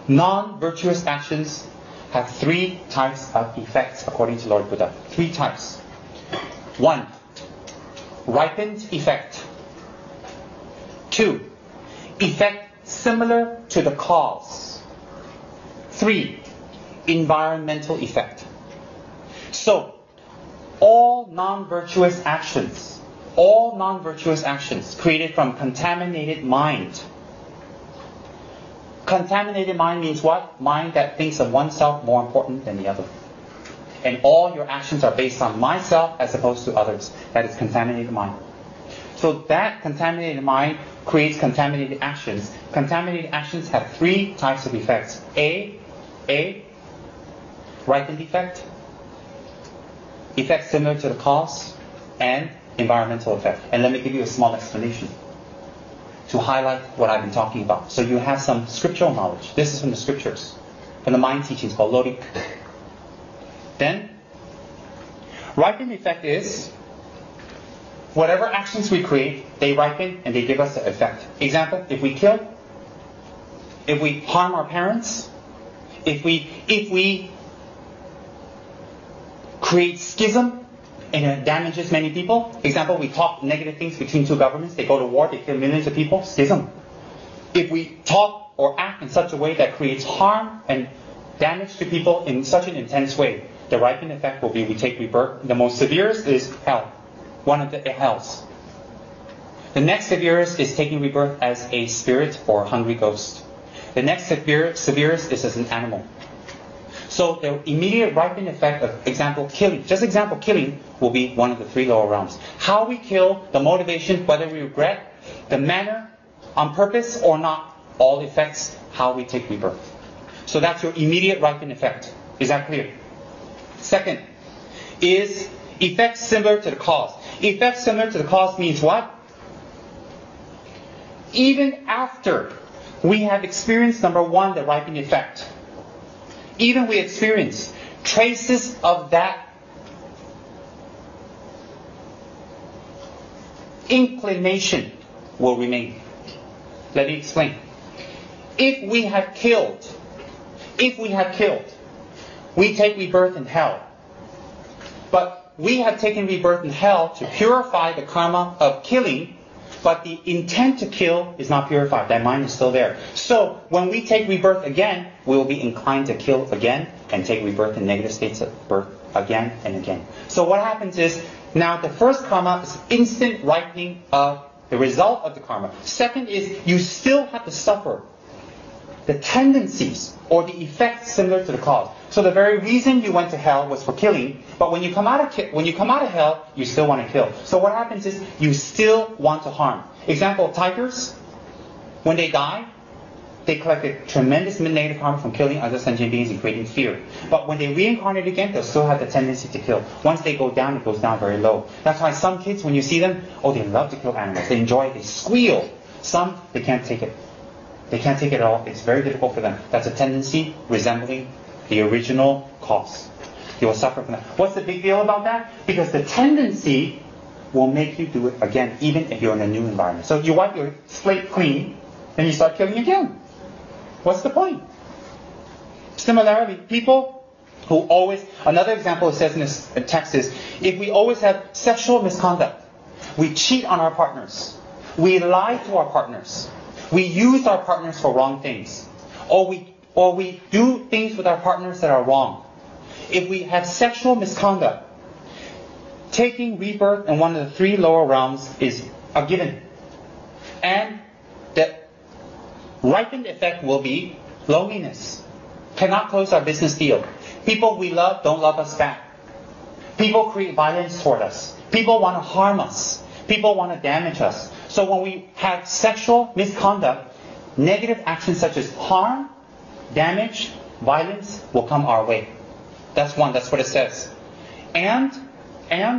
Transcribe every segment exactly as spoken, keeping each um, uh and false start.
Non-virtuous actions have three types of effects according to Lord Buddha. Three types. One, ripened effect. Two, effect similar to the cause. Three, environmental effect. So, all non-virtuous actions, all non-virtuous actions created from contaminated mind. Contaminated mind means what? Mind that thinks of oneself more important than the other. And all your actions are based on myself as opposed to others. That is contaminated mind. So that contaminated mind creates contaminated actions. Contaminated actions have three types of effects. A, A, ripened effect, effect similar to the cause, and environmental effect. And let me give you a small explanation to highlight what I've been talking about. So you have some scriptural knowledge. This is from the scriptures, from the mind teachings called Lorik. Then, ripened effect is whatever actions we create, they ripen and they give us the effect. Example, if we kill, if we harm our parents, if we if we create schism and it damages many people. Example, we talk negative things between two governments, they go to war, they kill millions of people, schism. If we talk or act in such a way that creates harm and damage to people in such an intense way, the ripened effect will be we take rebirth. The most severest is hell, one of the hells. The next severest is taking rebirth as a spirit or hungry ghost. The next severe, severest is as an animal. So the immediate ripened effect of example killing, just example killing, will be one of the three lower realms. How we kill, the motivation, whether we regret, the manner, on purpose or not, all affects how we take rebirth. So that's your immediate ripened effect. Is that clear? Second is effect similar to the cause. Effect similar to the cause means what? Even after we have experienced, number one, the ripened effect, even we experience traces of that inclination will remain. Let me explain. If we have killed, if we have killed, we take rebirth in hell. But we have taken rebirth in hell to purify the karma of killing, but the intent to kill is not purified. That mind is still there. So when we take rebirth again, we will be inclined to kill again and take rebirth in negative states of birth again and again. So what happens is, now the first karma is instant ripening of the result of the karma. Second is, you still have to suffer the tendencies or the effects similar to the cause. So the very reason you went to hell was for killing, but when you come out of ki- when you come out of hell, you still want to kill. So what happens is you still want to harm. Example, tigers, when they die, they collected tremendous negative karma from killing other sentient beings and creating fear. But when they reincarnate again, they'll still have the tendency to kill. Once they go down, it goes down very low. That's why some kids, when you see them, oh, they love to kill animals. They enjoy it. They squeal. Some, they can't take it. They can't take it at all. It's very difficult for them. That's a tendency resembling the original cause. You will suffer from that. What's the big deal about that? Because the tendency will make you do it again, even if you're in a new environment. So you wipe your slate clean, then you start killing again. What's the point? Similarly, people who always, another example it says in this text is, if we always have sexual misconduct, we cheat on our partners, we lie to our partners, we use our partners for wrong things, or we or we do things with our partners that are wrong. If we have sexual misconduct, taking rebirth in one of the three lower realms is a given. And the ripened effect will be loneliness. Cannot close our business deal. People we love don't love us back. People create violence toward us. People want to harm us. People want to damage us. So when we have sexual misconduct, negative actions such as harm, damage, violence will come our way. That's one, that's what it says. And, and,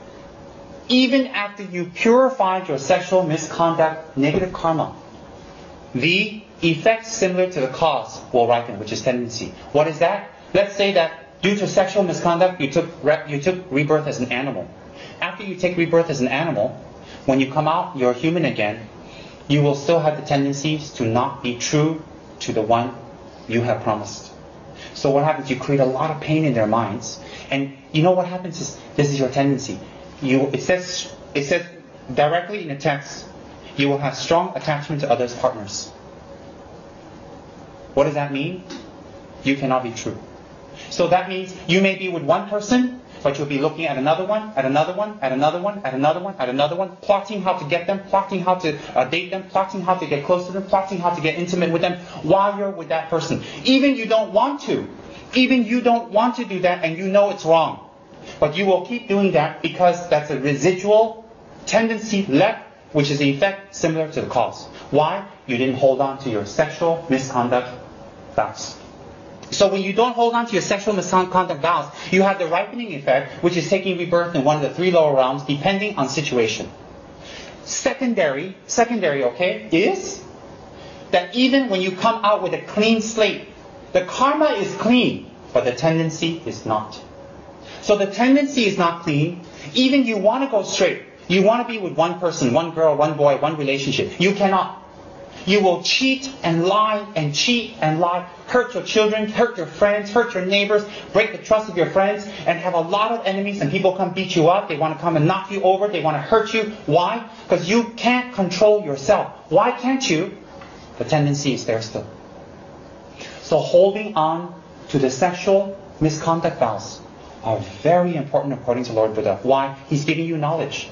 even after you purified your sexual misconduct, negative karma, the effect similar to the cause will ripen, which is tendency. What is that? Let's say that due to sexual misconduct, you took, you took rebirth as an animal. After you take rebirth as an animal, when you come out, you're human again, you will still have the tendencies to not be true to the one you have promised. So what happens? You create a lot of pain in their minds. And you know what happens is, this is your tendency. You, it says, it says directly in the text, you will have strong attachment to others' partners. What does that mean? You cannot be true. So that means you may be with one person, but you'll be looking at another one, at another one, at another one, at another one, at another one, plotting how to get them, plotting how to uh, date them, plotting how to get close to them, plotting how to get intimate with them while you're with that person. Even you don't want to. Even you don't want to do that and you know it's wrong. But you will keep doing that because that's a residual tendency left, which is the effect similar to the cause. Why? You didn't hold on to your sexual misconduct vows. So when you don't hold on to your sexual misconduct vows, you have the ripening effect, which is taking rebirth in one of the three lower realms, depending on situation. Secondary, secondary, okay, is that even when you come out with a clean slate, the karma is clean, but the tendency is not. So the tendency is not clean. Even you want to go straight. You want to be with one person, one girl, one boy, one relationship. You cannot. You will cheat and lie and cheat and lie, hurt your children, hurt your friends, hurt your neighbors, break the trust of your friends, and have a lot of enemies, and people come beat you up. They want to come and knock you over. They want to hurt you. Why? Because you can't control yourself. Why can't you? The tendency is there still. So holding on to the sexual misconduct vows are very important according to Lord Buddha. Why? He's giving you knowledge.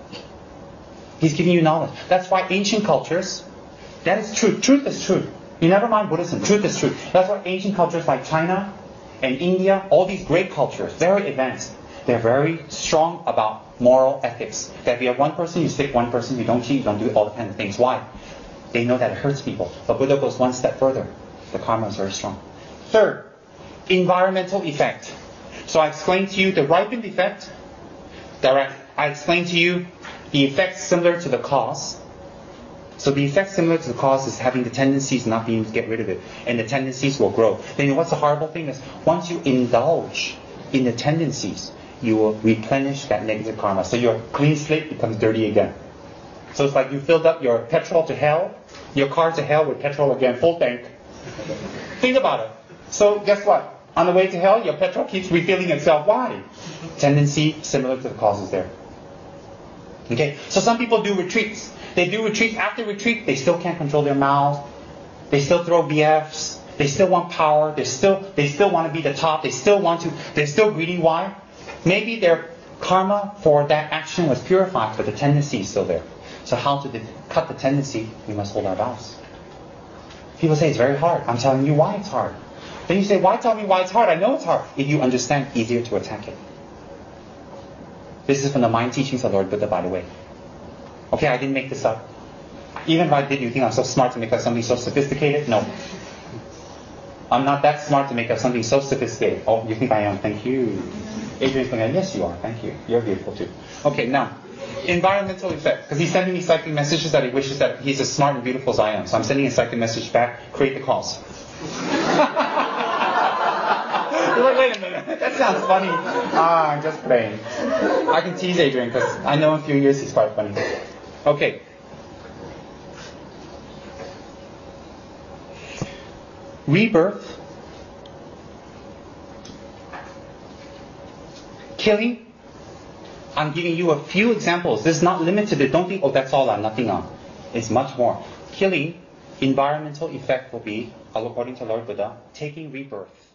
He's giving you knowledge. That's why ancient cultures, that is truth. Truth is truth. You never mind Buddhism. Truth is truth. That's why ancient cultures like China and India, all these great cultures, very advanced, they're very strong about moral ethics. That if you have one person, you stick one person, you don't cheat, you don't do all kind of things. Why? They know that it hurts people. But Buddha goes one step further. The karma is very strong. Third, environmental effect. So I explained to you the ripened effect. Direct. I explained to you the effect similar to the cause. So the effect similar to the cause is having the tendencies not being able to get rid of it. And the tendencies will grow. Then what's the horrible thing is, once you indulge in the tendencies, you will replenish that negative karma. So your clean slate becomes dirty again. So it's like you filled up your petrol to hell, your car to hell with petrol again, full tank. Think about it. So guess what? On the way to hell, your petrol keeps refilling itself. Why? Tendency similar to the causes there. Okay, so some people do retreats. They do retreats. After retreat, they still can't control their mouths. They still throw B Fs. They still want power. They still they still want to be the top. They still want to. They're still greedy. Why? Maybe their karma for that action was purified, but the tendency is still there. So how to cut the tendency? We must hold our vows. People say it's very hard. I'm telling you why it's hard. Then you say, why tell me why it's hard? I know it's hard. If you understand, easier to attack it. This is from the mind teachings of Lord Buddha, by the way. Okay, I didn't make this up. Even if I did, you think I'm so smart to make up something so sophisticated? No. I'm not that smart to make up something so sophisticated. Oh, you think I am? Thank you. Adrian's going, yes, you are. Thank you. You're beautiful too. Okay, now, environmental effect. Because he's sending me psychic messages that he wishes that he's as smart and beautiful as I am. So I'm sending a psychic message back. Create the cause. You're like, wait a minute. That sounds funny. Ah, I'm just playing. I can tease Adrian because I know in a few years he's quite funny. Okay. Rebirth. Killing. I'm giving you a few examples. This is not limited to, don't think, oh, that's all, I'm nothing on. It's much more. Killing, environmental effect will be, according to Lord Buddha, taking rebirth.